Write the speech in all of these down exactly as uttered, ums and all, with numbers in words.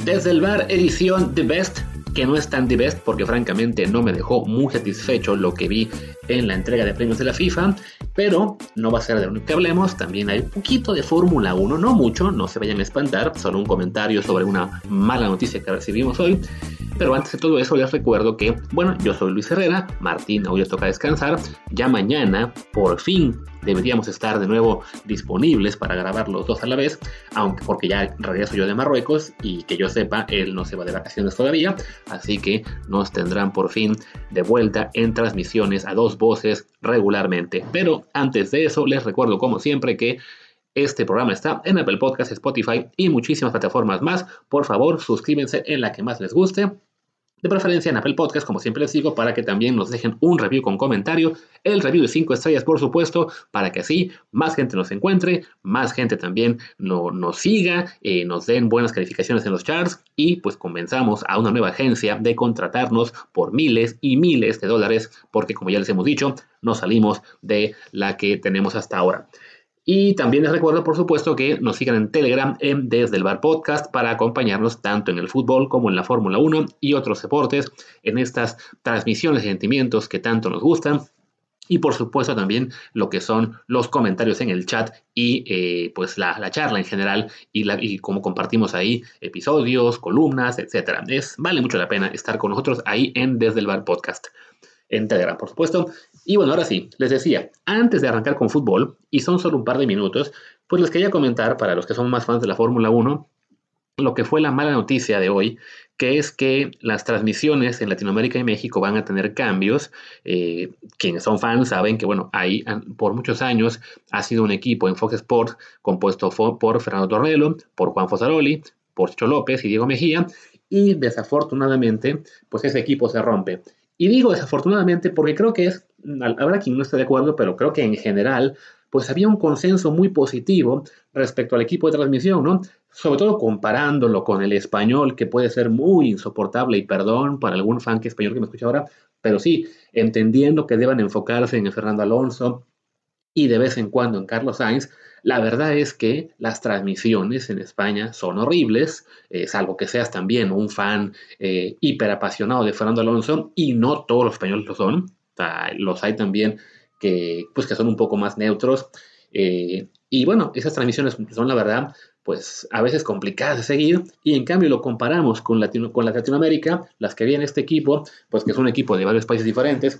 Desde el bar, edición The Best, que no es tan The Best porque francamente no me dejó muy satisfecho lo que vi en la entrega de premios de la FIFA, pero no va a ser de lo único que hablemos. También hay un poquito de Fórmula uno, no mucho, no se vayan a espantar, solo un comentario sobre una mala noticia que recibimos hoy. Pero antes de todo eso les recuerdo que, bueno, yo soy Luis Herrera, Martín hoy le toca descansar, ya mañana por fin deberíamos estar de nuevo disponibles para grabar los dos a la vez, aunque porque ya regreso yo de Marruecos y que yo sepa, él no se va de vacaciones todavía, así que nos tendrán por fin de vuelta en transmisiones a dos voces regularmente. Pero antes de eso les recuerdo como siempre que este programa está en Apple Podcasts, Spotify y muchísimas plataformas más. Por favor, suscríbanse en la que más les guste. De preferencia en Apple Podcasts, como siempre les digo, para que también nos dejen un review con comentario. El review de cinco estrellas, por supuesto, para que así más gente nos encuentre, más gente también no, nos siga, eh, nos den buenas calificaciones en los charts y pues convenzamos a una nueva agencia de contratarnos por miles y miles de dólares, porque como ya les hemos dicho, no salimos de la que tenemos hasta ahora. Y también les recuerdo, por supuesto, que nos sigan en Telegram en Desde el Bar Podcast para acompañarnos tanto en el fútbol como en la Fórmula uno y otros deportes, en estas transmisiones de sentimientos que tanto nos gustan. Y por supuesto también lo que son los comentarios en el chat y eh, pues la, la charla en general y, la, y cómo compartimos ahí episodios, columnas, etcétera. Es, vale mucho la pena estar con nosotros ahí en Desde el Bar Podcast. En Telegram, por supuesto. Y bueno, ahora sí, les decía, antes de arrancar con fútbol, y son solo un par de minutos, pues les quería comentar, para los que son más fans de la Fórmula uno, lo que fue la mala noticia de hoy, que es que las transmisiones en Latinoamérica y México van a tener cambios. Eh, quienes son fans saben que, bueno, ahí por muchos años ha sido un equipo en Fox Sports compuesto por Fernando Tornelo, por Juan Fosaroli, por Chicho López y Diego Mejía, y desafortunadamente, pues ese equipo se rompe. Y digo desafortunadamente porque creo que es, habrá quien no esté de acuerdo, pero creo que en general, pues había un consenso muy positivo respecto al equipo de transmisión, ¿no? Sobre todo comparándolo con el español, que puede ser muy insoportable, y perdón para algún fan que español que me escucha ahora, pero sí, entendiendo que deban enfocarse en Fernando Alonso y de vez en cuando en Carlos Sainz, la verdad es que las transmisiones en España son horribles, eh, salvo que seas también un fan eh, hiper apasionado de Fernando Alonso, y no todos los españoles lo son, o sea, los hay también que, pues, que son un poco más neutros, eh, y bueno, esas transmisiones son la verdad, pues a veces complicadas de seguir, y en cambio lo comparamos con, Latino, con la Latinoamérica, las que viene este equipo, pues que es un equipo de varios países diferentes,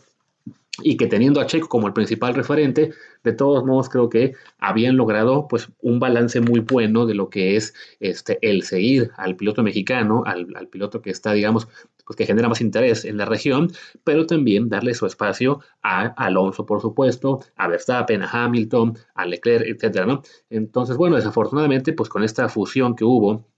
y que teniendo a Checo como el principal referente, de todos modos creo que habían logrado pues un balance muy bueno de lo que es este, el seguir al piloto mexicano, al, al piloto que está, digamos, pues que genera más interés en la región, pero también darle su espacio a Alonso, por supuesto, a Verstappen, a Hamilton, a Leclerc, etcétera, ¿no? Entonces, bueno, desafortunadamente, pues con esta fusión que hubo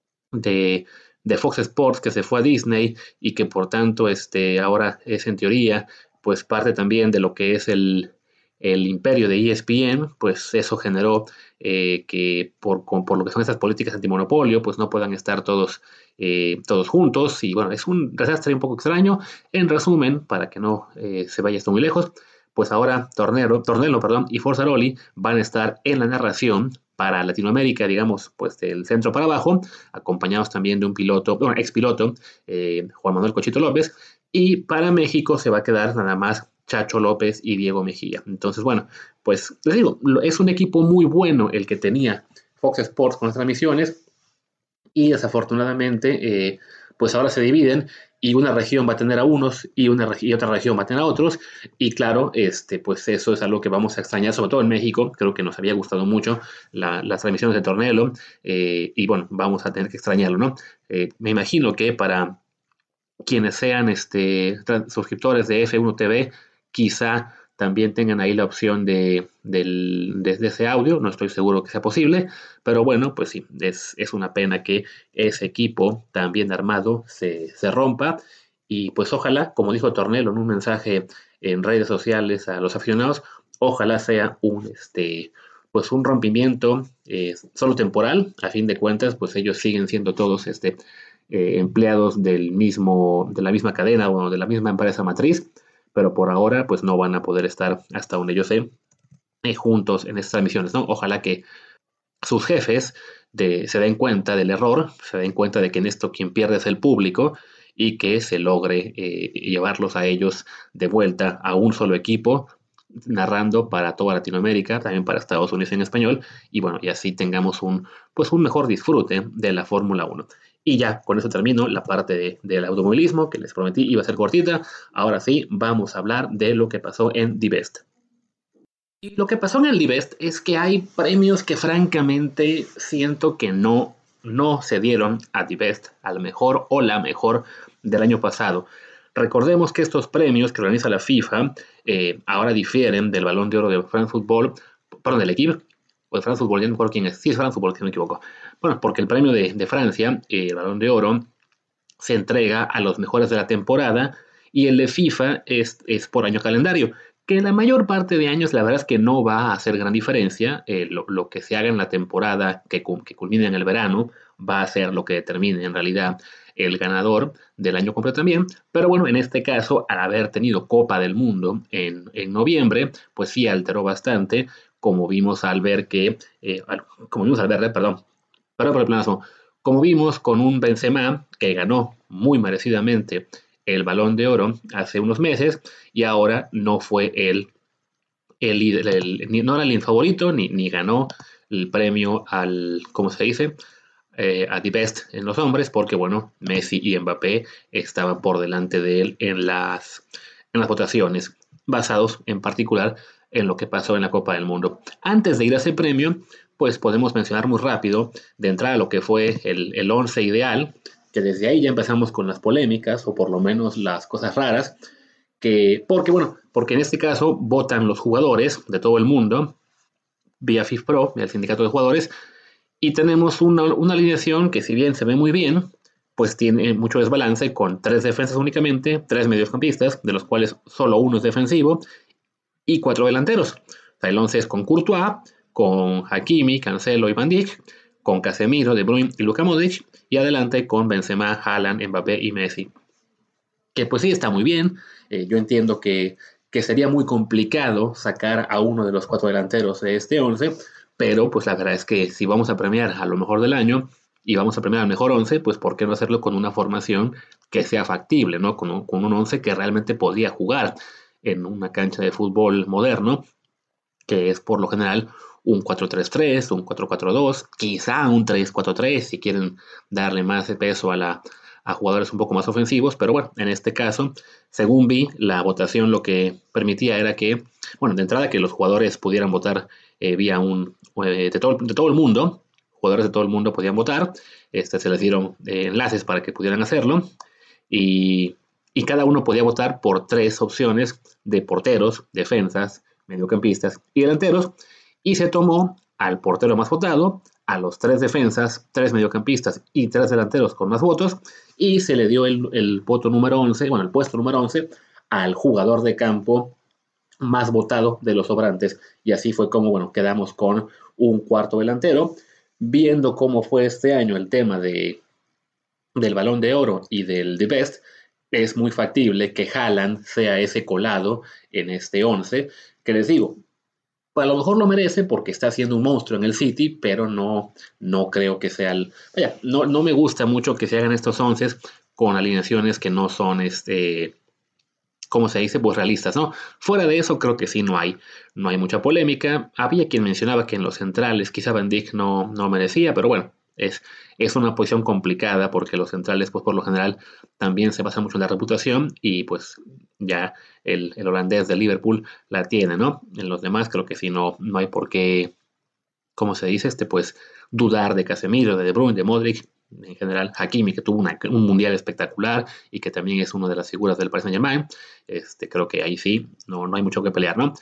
de, de Fox Sports que se fue a Disney y que por tanto este, ahora es en teoría pues parte también de lo que es el, el imperio de E S P N, pues eso generó eh, que por, con, por lo que son estas políticas antimonopolio, pues no puedan estar todos, eh, todos juntos, y bueno, es un desastre un poco extraño. En resumen, para que no eh, se vaya esto muy lejos, pues ahora Tornero, Tornelo perdón, y Forzaroli van a estar en la narración para Latinoamérica, digamos, pues del centro para abajo, acompañados también de un piloto, bueno, expiloto, eh, Juan Manuel Cochito López, y para México se va a quedar nada más Chacho López y Diego Mejía. Entonces, bueno, pues les digo, es un equipo muy bueno el que tenía Fox Sports con las transmisiones, y desafortunadamente, eh, pues ahora se dividen, y una región va a tener a unos y, una, y otra región va a tener a otros, y claro, este, pues eso es algo que vamos a extrañar, sobre todo en México. Creo que nos había gustado mucho la, las transmisiones de Tornelo, eh, y bueno, vamos a tener que extrañarlo, ¿no? Eh, me imagino que para quienes sean este, suscriptores de F uno T V, quizá también tengan ahí la opción de, del, de, de ese audio. No estoy seguro que sea posible, pero bueno, pues sí, es, es una pena que ese equipo tan bien armado se, se rompa, y pues ojalá, como dijo Tornelo en un mensaje en redes sociales a los aficionados, ojalá sea un, este, pues un rompimiento eh, solo temporal. A fin de cuentas, pues ellos siguen siendo todos este, eh, empleados del mismo, de la misma cadena o de la misma empresa matriz, pero por ahora pues no van a poder estar, hasta donde yo sé, eh, juntos en estas misiones, ¿no? Ojalá que sus jefes de, se den cuenta del error, se den cuenta de que en esto quien pierde es el público y que se logre eh, llevarlos a ellos de vuelta a un solo equipo, narrando para toda Latinoamérica, también para Estados Unidos en español, y bueno, y así tengamos un, pues un mejor disfrute de la Fórmula uno. Y ya, con eso termino la parte de, del automovilismo, que les prometí iba a ser cortita. Ahora sí, vamos a hablar de lo que pasó en The Best. Y lo que pasó en el The Best es que hay premios que francamente siento que no, no se dieron a The Best, al mejor o la mejor del año pasado. Recordemos que estos premios que organiza la FIFA eh, ahora difieren del Balón de Oro de France Football, perdón, del equipo, o de France Football, ya no me acuerdo quién es, sí es France Football, si no me equivoco. Bueno, porque el premio de, de Francia, eh, el Balón de Oro, se entrega a los mejores de la temporada y el de FIFA es, es por año calendario, que la mayor parte de años la verdad es que no va a hacer gran diferencia. Eh, lo, lo que se haga en la temporada que, que culmine en el verano va a ser lo que determine en realidad el ganador del año completo también, pero bueno, en este caso, al haber tenido Copa del Mundo en, en noviembre, pues sí alteró bastante, como vimos al ver que, eh, como vimos al ver, perdón, perdón por el planazo, como vimos con un Benzema que ganó muy merecidamente el Balón de Oro hace unos meses y ahora no fue el, el, el, el no era el favorito ni, ni ganó el premio al, ¿cómo se dice? Eh, a The Best en los hombres, porque bueno, Messi y Mbappé estaban por delante de él en las, en las votaciones, basados en particular en lo que pasó en la Copa del Mundo. Antes de ir a ese premio, pues podemos mencionar muy rápido, de entrada, lo que fue el, el once ideal, que desde ahí ya empezamos con las polémicas, o por lo menos las cosas raras, que, porque bueno, porque en este caso votan los jugadores de todo el mundo, vía FIFPro, el sindicato de jugadores, y tenemos una, una alineación que si bien se ve muy bien, pues tiene mucho desbalance con tres defensas únicamente, tres mediocampistas, de los cuales solo uno es defensivo, y cuatro delanteros. O sea, el once es con Courtois, con Hakimi, Cancelo y Van Dijk, con Casemiro, De Bruyne y Luka Modric, y adelante con Benzema, Haaland, Mbappé y Messi. Que pues sí está muy bien, eh, yo entiendo que, que sería muy complicado sacar a uno de los cuatro delanteros de este once, pero pues la verdad es que si vamos a premiar a lo mejor del año y vamos a premiar al mejor once, pues ¿por qué no hacerlo con una formación que sea factible, ¿no? Con un, con un once que realmente podría jugar en una cancha de fútbol moderno, que es por lo general un cuatro tres tres, un cuatro cuatro dos, quizá un tres cuatro tres si quieren darle más de peso a, la, a jugadores un poco más ofensivos, pero bueno, en este caso, según vi, la votación lo que permitía era que, bueno, de entrada que los jugadores pudieran votar eh, vía un, eh, de, todo, de todo el mundo, jugadores de todo el mundo podían votar, este, se les dieron eh, enlaces para que pudieran hacerlo, y, y cada uno podía votar por tres opciones de porteros, defensas, mediocampistas y delanteros, y se tomó al portero más votado, a los tres defensas, tres mediocampistas y tres delanteros con más votos, y se le dio el, el voto número once, bueno, el puesto número once, al jugador de campo más votado de los sobrantes, y así fue como, bueno, quedamos con un cuarto delantero. Viendo cómo fue este año el tema de, del Balón de Oro y del The Best, es muy factible que Haaland sea ese colado en este once, que les digo, a lo mejor lo merece porque está haciendo un monstruo en el City, pero no, no creo que sea el... Vaya, no, no me gusta mucho que se hagan estos once con alineaciones que no son, este, ¿cómo se dice? Pues realistas, ¿no? Fuera de eso, creo que sí no hay, no hay mucha polémica. Había quien mencionaba que en los centrales quizá Van Dijk no, no merecía, pero bueno, es, es una posición complicada porque los centrales, pues por lo general, también se basa mucho en la reputación y pues ya el, el holandés de Liverpool la tiene, ¿no? En los demás creo que sí no, no hay por qué, ¿cómo se dice? Este, pues dudar de Casemiro, de De Bruyne, de Modric, en general Hakimi, que tuvo una, un mundial espectacular y que también es una de las figuras del Paris Saint-Germain, este, creo que ahí sí, no, no hay mucho que pelear, ¿no?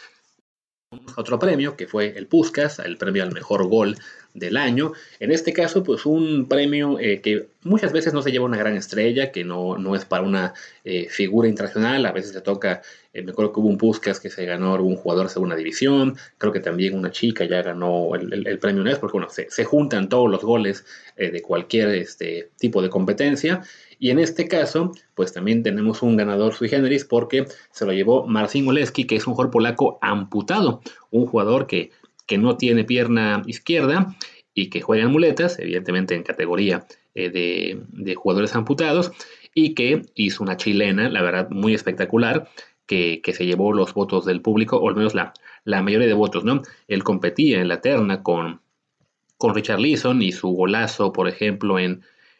Otro premio que fue el Puskás, el premio al mejor gol del año. En este caso, pues un premio eh, que muchas veces no se lleva una gran estrella, que no, no es para una eh, figura internacional, a veces se toca, eh, me acuerdo que hubo un Puskás que se ganó un jugador de segunda división, creo que también una chica ya ganó el, el, el premio N E S, porque bueno, se, se juntan todos los goles eh, de cualquier este, tipo de competencia, y en este caso, pues también tenemos un ganador sui generis porque se lo llevó Marcin Oleski, que es un jugador polaco amputado, un jugador que, que no tiene pierna izquierda y que juega en muletas, evidentemente en categoría eh, de, de jugadores amputados, y que hizo una chilena, la verdad, muy espectacular, que, que se llevó los votos del público, o al menos la, la mayoría de votos, ¿no? Él competía en la terna con, con Richarlison y su golazo, por ejemplo, en,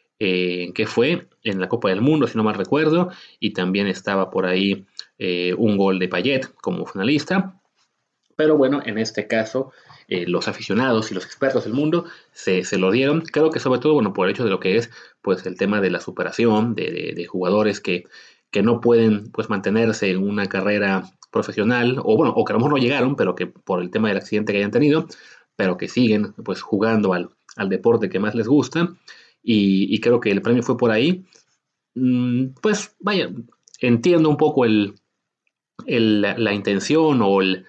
eh, ¿qué fue? En la Copa del Mundo, si no mal recuerdo, y también estaba por ahí eh, un gol de Payet como finalista. Pero bueno, en este caso, eh, los aficionados y los expertos del mundo se, se lo dieron. Creo que sobre todo, bueno, por el hecho de lo que es, pues, el tema de la superación, de, de, de jugadores que, que no pueden, pues, mantenerse en una carrera profesional, o bueno, o que a lo mejor no llegaron, pero que por el tema del accidente que hayan tenido, pero que siguen, pues, jugando al, al deporte que más les gusta. Y, y creo que el premio fue por ahí. Mm, pues, vaya, entiendo un poco el, el, la, la intención o el,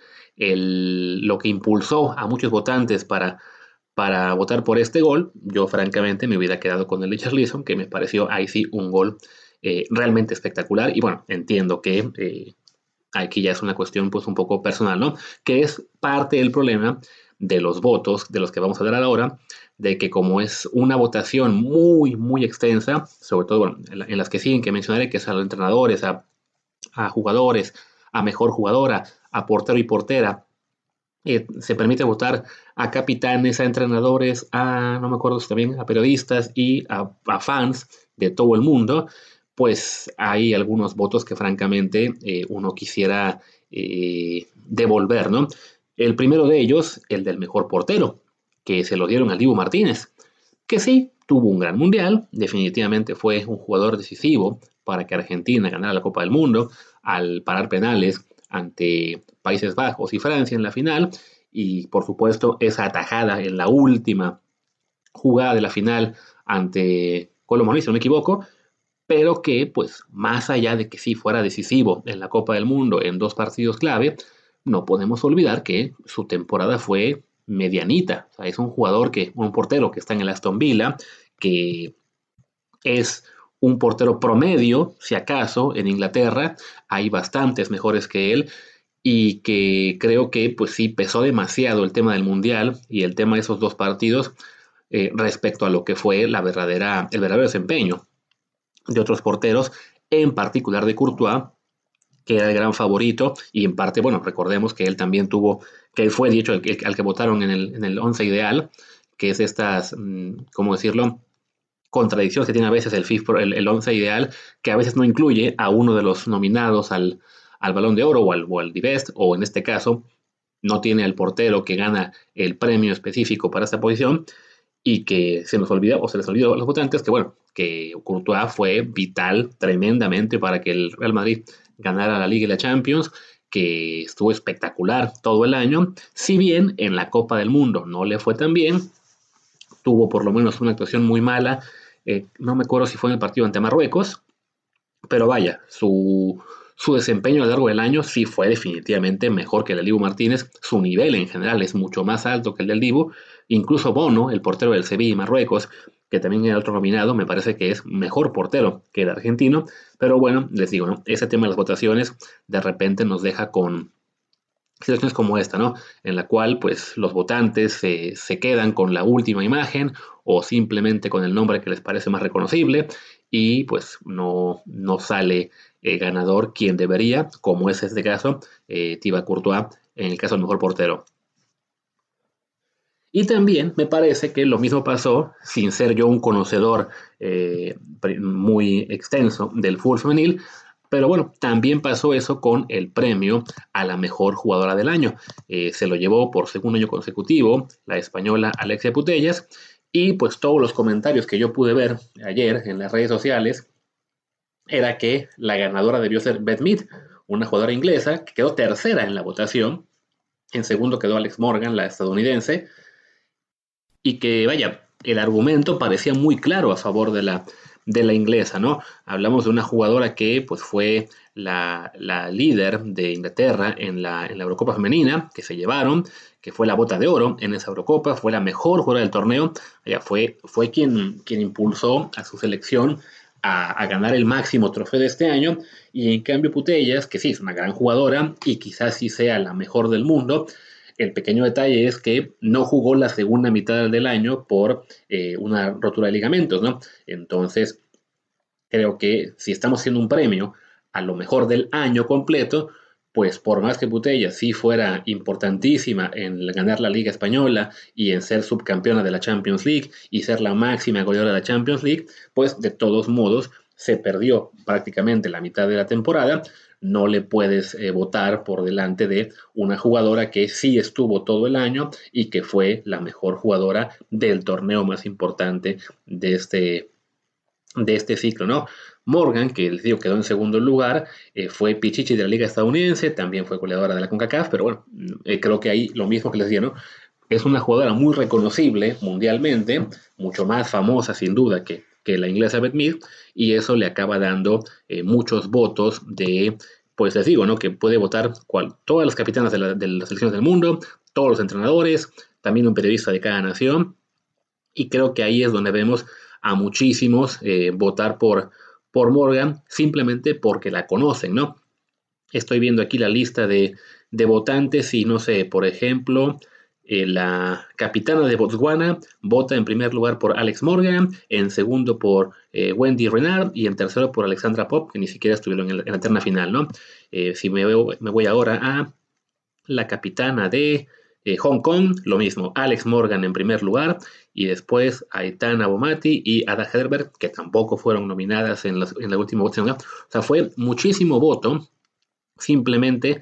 el, lo que impulsó a muchos votantes para, para votar por este gol. Yo francamente me hubiera quedado con el de Richarlison, que me pareció ahí sí un gol eh, realmente espectacular. Y bueno, entiendo que eh, aquí ya es una cuestión pues un poco personal, ¿no? Que es parte del problema de los votos de los que vamos a hablar ahora, de que como es una votación muy, muy extensa, sobre todo bueno, en, la, en las que siguen, que mencionaré, que es a los entrenadores, a, a jugadores, a mejor jugadora, a portero y portera, eh, se permite votar a capitanes, a entrenadores, a, no me acuerdo si también, a periodistas y a, a fans de todo el mundo, pues hay algunos votos que francamente eh, uno quisiera eh, devolver, ¿no? El primero de ellos, el del mejor portero, que se lo dieron al Dibu Martínez, que sí, tuvo un gran mundial, definitivamente fue un jugador decisivo para que Argentina ganara la Copa del Mundo al parar penales ante Países Bajos y Francia en la final, y por supuesto esa atajada en la última jugada de la final ante Colo si no me equivoco, pero que pues más allá de que sí fuera decisivo en la Copa del Mundo en dos partidos clave, no podemos olvidar que su temporada fue medianita. O sea, es un jugador que, un portero que está en el Aston Villa, que es un portero promedio, si acaso, en Inglaterra. Hay bastantes mejores que él y que creo que pues sí pesó demasiado el tema del Mundial y el tema de esos dos partidos eh, respecto a lo que fue la verdadera, el verdadero desempeño de otros porteros, en particular de Courtois, que era el gran favorito, y en parte, bueno, recordemos que él también tuvo, que él fue, de hecho, el, el, al que votaron en el, en el once ideal, que es estas, ¿cómo decirlo?, contradicciones que tiene a veces el FIFA, el, el once ideal, que a veces no incluye a uno de los nominados al, al Balón de Oro o al, o al The Best, o en este caso, no tiene al portero que gana el premio específico para esta posición, y que se nos olvida, o se les olvidó a los votantes, que bueno, que Courtois fue vital tremendamente para que el Real Madrid ganara la Liga y la Champions, que estuvo espectacular todo el año, si bien en la Copa del Mundo no le fue tan bien, tuvo por lo menos una actuación muy mala, eh, no me acuerdo si fue en el partido ante Marruecos, pero vaya, su, su desempeño a lo largo del año sí fue definitivamente mejor que el del Dibu Martínez, su nivel en general es mucho más alto que el del Dibu, incluso Bono, el portero del Sevilla y Marruecos, que también era otro nominado, me parece que es mejor portero que el argentino, pero bueno, les digo, ¿no? Ese tema de las votaciones de repente nos deja con situaciones como esta, ¿no? En la cual pues los votantes se, se quedan con la última imagen o simplemente con el nombre que les parece más reconocible y pues no, no sale eh, ganador quien debería, como es este caso, eh, Thibaut Courtois, en el caso del mejor portero. Y también me parece que lo mismo pasó, sin ser yo un conocedor eh, muy extenso del fútbol femenil, pero bueno, también pasó eso con el premio a la mejor jugadora del año. Eh, se lo llevó por segundo año consecutivo la española Alexia Putellas, y pues todos los comentarios que yo pude ver ayer en las redes sociales era que la ganadora debió ser Beth Mead, una jugadora inglesa que quedó tercera en la votación. En segundo quedó Alex Morgan, la estadounidense, y que, vaya, el argumento parecía muy claro a favor de la, de la inglesa, ¿no? Hablamos de una jugadora que pues fue la, la líder de Inglaterra en la, en la Eurocopa femenina, que se llevaron, que fue la bota de oro en esa Eurocopa, fue la mejor jugadora del torneo, ella fue, fue quien, quien impulsó a su selección a, a ganar el máximo trofeo de este año, y en cambio Putellas, que sí es una gran jugadora y quizás sí sea la mejor del mundo, El pequeño detalle es que no jugó la segunda mitad del año por eh, una rotura de ligamentos, ¿no? Entonces, creo que si estamos haciendo un premio a lo mejor del año completo, pues por más que Putellas sí fuera importantísima en ganar la Liga Española y en ser subcampeona de la Champions League y ser la máxima goleadora de la Champions League, pues de todos modos se perdió prácticamente la mitad de la temporada. No le puedes eh, votar por delante de una jugadora que sí estuvo todo el año y que fue la mejor jugadora del torneo más importante de este, de este ciclo, ¿no? Morgan, que les digo quedó en segundo lugar, eh, fue Pichichi de la Liga Estadounidense, también fue goleadora de la CONCACAF, pero bueno, eh, creo que ahí lo mismo que les decía, ¿no? Es una jugadora muy reconocible mundialmente, mucho más famosa sin duda que, que la inglesa Beth Mead, y eso le acaba dando eh, muchos votos de, pues les digo, ¿no? Que puede votar cual, todas las capitanas de, la, de las selecciones del mundo, todos los entrenadores, también un periodista de cada nación, y creo que ahí es donde vemos a muchísimos eh, votar por, por Morgan simplemente porque la conocen, ¿no? Estoy viendo aquí la lista de, de votantes y no sé, por ejemplo, eh, la capitana de Botswana vota en primer lugar por Alex Morgan, en segundo por eh, Wendy Renard y en tercero por Alexandra Popp, que ni siquiera estuvieron en la, en la terna final, ¿no? Eh, si me, veo, me voy ahora a la capitana de eh, Hong Kong, lo mismo, Alex Morgan en primer lugar, y después Aitana Bomati y Ada Herbert, que tampoco fueron nominadas en, las, en la última votación. O sea, fue muchísimo voto simplemente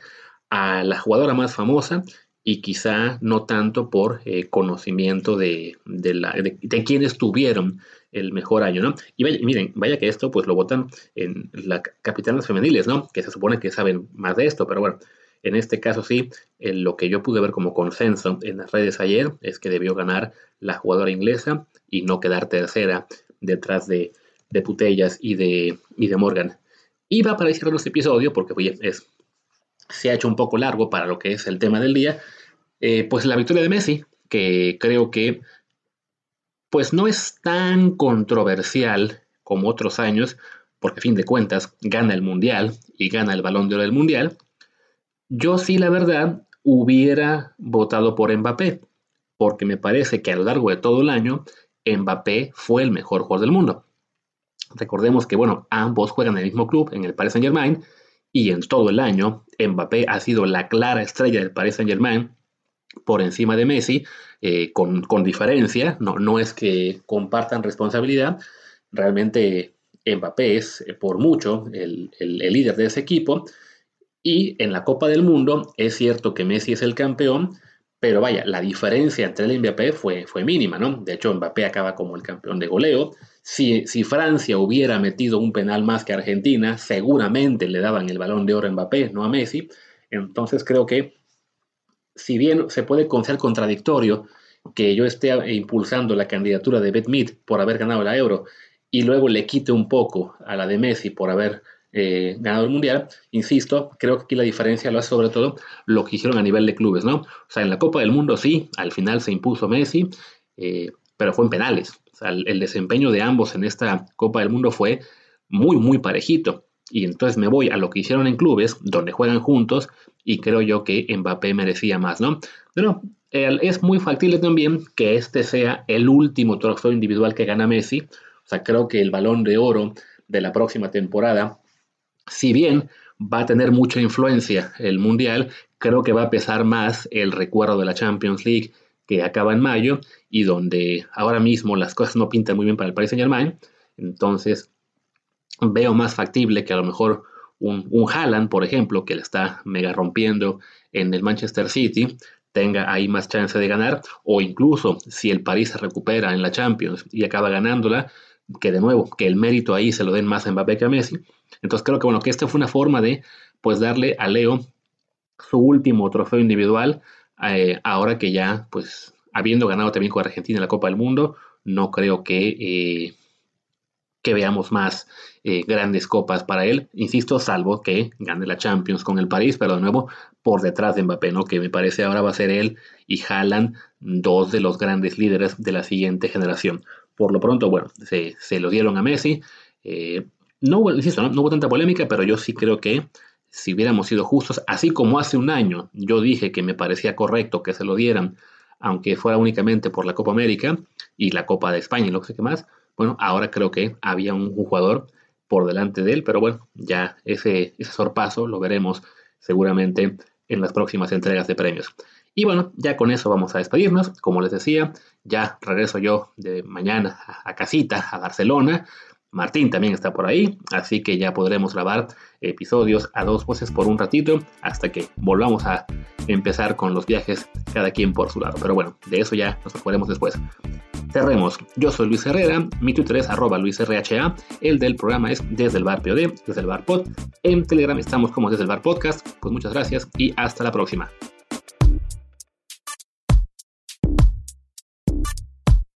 a la jugadora más famosa y quizá no tanto por eh, conocimiento de, de, la, de, de quienes tuvieron el mejor año, ¿no? Y vaya, miren, vaya que esto pues lo votan en las capitanas femeniles, ¿no? Que se supone que saben más de esto, pero bueno, en este caso sí, eh, lo que yo pude ver como consenso en las redes ayer es que debió ganar la jugadora inglesa y no quedar tercera detrás de, de Putellas y de, y de Morgan. Y va para cerrar este episodio, porque oye, es, se ha hecho un poco largo para lo que es el tema del día, eh, pues la victoria de Messi, que creo que pues no es tan controversial como otros años, porque a fin de cuentas gana el Mundial y gana el Balón de Oro del Mundial. Yo sí, la verdad, hubiera votado por Mbappé, porque me parece que a lo largo de todo el año, Mbappé fue el mejor jugador del mundo. Recordemos que, bueno, ambos juegan en el mismo club, en el Paris Saint-Germain, y en todo el año, Mbappé ha sido la clara estrella del Paris Saint-Germain por encima de Messi, eh, con, con diferencia, no, no es que compartan responsabilidad, realmente Mbappé es eh, por mucho el, el, el líder de ese equipo, y en la Copa del Mundo es cierto que Messi es el campeón, pero vaya, la diferencia entre él y Mbappé fue, fue mínima, ¿no? De hecho, Mbappé acaba como el campeón de goleo. Si, si Francia hubiera metido un penal más que Argentina, seguramente le daban el Balón de Oro a Mbappé, no a Messi. Entonces creo que, si bien se puede considerar contradictorio que yo esté impulsando la candidatura de Beth Mead por haber ganado la Euro y luego le quite un poco a la de Messi por haber eh, ganado el Mundial, insisto, creo que aquí la diferencia lo hace sobre todo lo que hicieron a nivel de clubes, ¿no? O sea, en la Copa del Mundo sí, al final se impuso Messi, eh, pero fue en penales. O sea, el, el desempeño de ambos en esta Copa del Mundo fue muy, muy parejito. Y entonces me voy a lo que hicieron en clubes, donde juegan juntos, y creo yo que Mbappé merecía más, ¿no? Pero eh, es muy factible también que este sea el último trofeo individual que gana Messi. O sea, creo que el Balón de Oro de la próxima temporada, si bien va a tener mucha influencia el Mundial, creo que va a pesar más el recuerdo de la Champions League que acaba en mayo y donde ahora mismo las cosas no pintan muy bien para el Paris Saint-Germain. Entonces, veo más factible que a lo mejor un, un Haaland, por ejemplo, que le está mega rompiendo en el Manchester City, tenga ahí más chance de ganar, o incluso si el París se recupera en la Champions y acaba ganándola, que de nuevo, que el mérito ahí se lo den más a Mbappé que a Messi. Entonces creo que bueno, que esta fue una forma de pues darle a Leo su último trofeo individual, eh, ahora que ya, pues, habiendo ganado también con Argentina la Copa del Mundo, no creo que eh, que veamos más eh, grandes copas para él, insisto, salvo que gane la Champions con el París, pero de nuevo por detrás de Mbappé, ¿no? Que me parece ahora va a ser él y Haaland dos de los grandes líderes de la siguiente generación. Por lo pronto, bueno, se, se lo dieron a Messi. Eh, no, insisto, ¿no? no hubo tanta polémica, pero yo sí creo que si hubiéramos sido justos, así como hace un año yo dije que me parecía correcto que se lo dieran, aunque fuera únicamente por la Copa América y la Copa de España y lo que sé qué más, bueno, ahora creo que había un jugador por delante de él, pero bueno, ya ese, ese sorpaso lo veremos seguramente en las próximas entregas de premios. Y bueno, ya con eso vamos a despedirnos. Como les decía, ya regreso yo de mañana a, a casita, a Barcelona. Martín también está por ahí, así que ya podremos grabar episodios a dos voces por un ratito hasta que volvamos a empezar con los viajes cada quien por su lado. Pero bueno, de eso ya nos ocuparemos después. Cerremos. Yo soy Luis Herrera, mi Twitter es arroba luisrha, el del programa es Desde el Bar P O D, Desde el Bar Pod. En Telegram estamos como Desde el Bar Podcast. Pues muchas gracias y hasta la próxima.